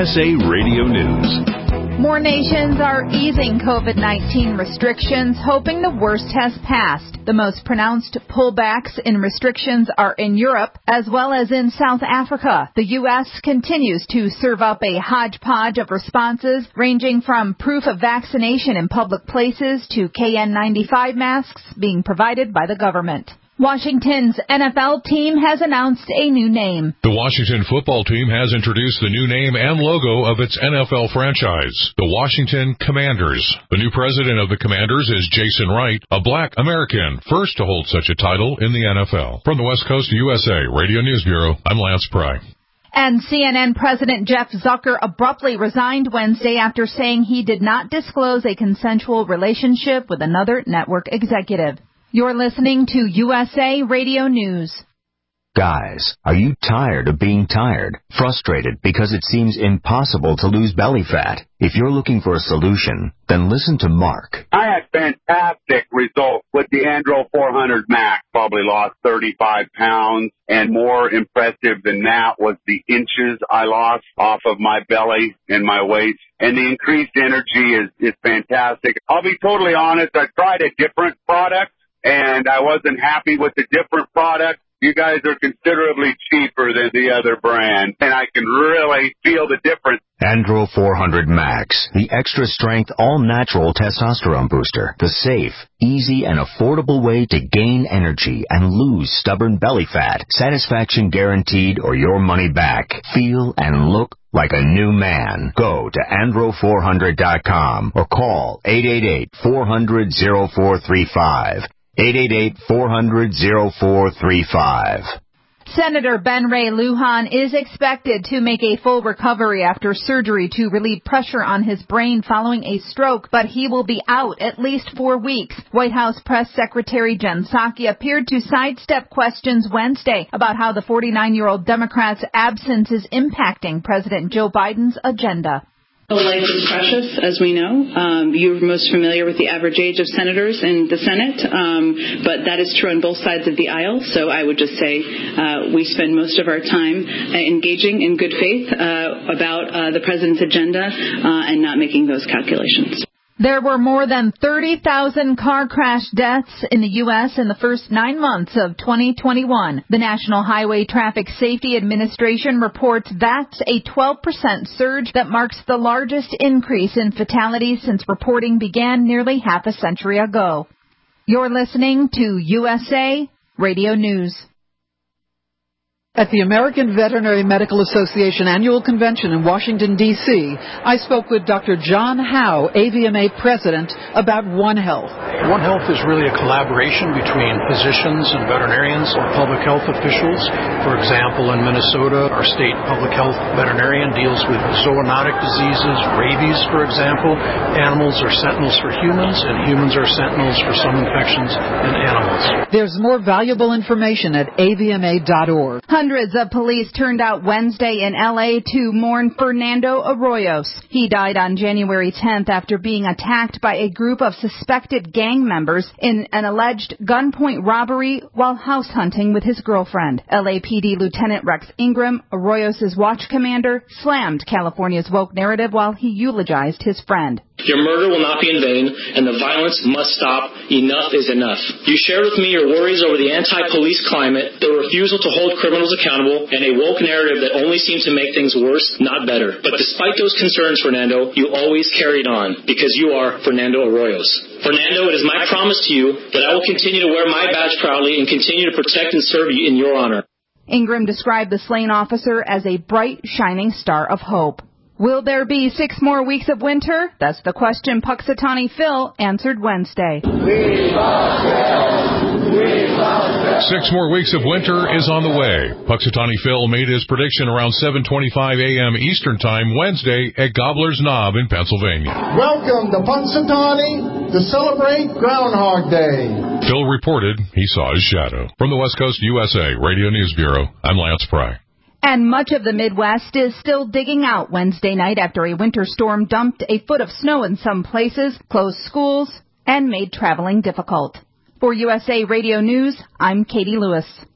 USA Radio News. More nations are easing COVID-19 restrictions, hoping the worst has passed. The most pronounced pullbacks in restrictions are in Europe as well as in South Africa. The U.S. continues to serve up a hodgepodge of responses ranging from proof of vaccination in public places to KN95 masks being provided by the government. Washington's NFL team has announced a new name. The Washington football team has introduced the new name and logo of its NFL franchise, the Washington Commanders. The new president of the Commanders is Jason Wright, a black American, first to hold such a title in the NFL. From the West Coast USA Radio News Bureau, I'm Lance Pry. And CNN President Jeff Zucker abruptly resigned Wednesday after saying he did not disclose a consensual relationship with another network executive. You're listening to USA Radio News. Guys, are you tired of being tired? Frustrated because it seems impossible to lose belly fat? If you're looking for a solution, then listen to Mark. I had fantastic results with the Andro 400 Max. Probably lost 35 pounds, and more impressive than that was the inches I lost off of my belly and my waist. And the increased energy is fantastic. I'll be totally honest, I tried a different product, and I wasn't happy with the different product. You guys are considerably cheaper than the other brand, and I can really feel the difference. Andro 400 Max, the extra-strength, all-natural testosterone booster. The safe, easy, and affordable way to gain energy and lose stubborn belly fat. Satisfaction guaranteed or your money back. Feel and look like a new man. Go to andro400.com or call 888-400-0435. 888-400-0435. Senator Ben Ray Lujan is expected to make a full recovery after surgery to relieve pressure on his brain following a stroke, but he will be out at least 4 weeks. White House Press Secretary Jen Psaki appeared to sidestep questions Wednesday about how the 49-year-old Democrat's absence is impacting President Joe Biden's agenda. Life is precious, as we know. You're most familiar with the average age of senators in the Senate, but that is true on both sides of the aisle. So I would just say we spend most of our time engaging in good faith about the president's agenda and not making those calculations. There were more than 30,000 car crash deaths in the U.S. in the first 9 months of 2021. The National Highway Traffic Safety Administration reports that's a 12% surge that marks the largest increase in fatalities since reporting began nearly half a century ago. You're listening to USA Radio News. At the American Veterinary Medical Association Annual Convention in Washington, D.C., I spoke with Dr. John Howe, AVMA President, about One Health. One Health is really a collaboration between physicians and veterinarians and public health officials. For example, in Minnesota, our state public health veterinarian deals with zoonotic diseases, rabies, for example. Animals are sentinels for humans, and humans are sentinels for some infections in animals. There's more valuable information at avma.org. Hundreds of police turned out Wednesday in L.A. to mourn Fernando Arroyos. He died on January 10th after being attacked by a group of suspected gang members in an alleged gunpoint robbery while house hunting with his girlfriend. LAPD Lieutenant Rex Ingram, Arroyos' watch commander, slammed California's woke narrative while he eulogized his friend. Your murder will not be in vain, and the violence must stop. Enough is enough. You shared with me your worries over the anti-police climate, the refusal to hold criminals accountable, and a woke narrative that only seems to make things worse, not better. But despite those concerns, Fernando, you always carried on, because you are Fernando Arroyos. Fernando, it is my promise to you that I will continue to wear my badge proudly and continue to protect and serve you in your honor. Ingram described the slain officer as a bright, shining star of hope. Will there be 6 more weeks of winter? That's the question Puxatawny Phil answered Wednesday. 6 more weeks of winter is on the way. Puxatawny Phil made his prediction around 7:25 a.m. Eastern Time Wednesday at Gobbler's Knob in Pennsylvania. Welcome to Puxatawny to celebrate Groundhog Day. Phil reported he saw his shadow. From the West Coast USA Radio News Bureau, I'm Lance Pry. And much of the Midwest is still digging out Wednesday night after a winter storm dumped a foot of snow in some places, closed schools, and made traveling difficult. For USA Radio News, I'm Katie Lewis.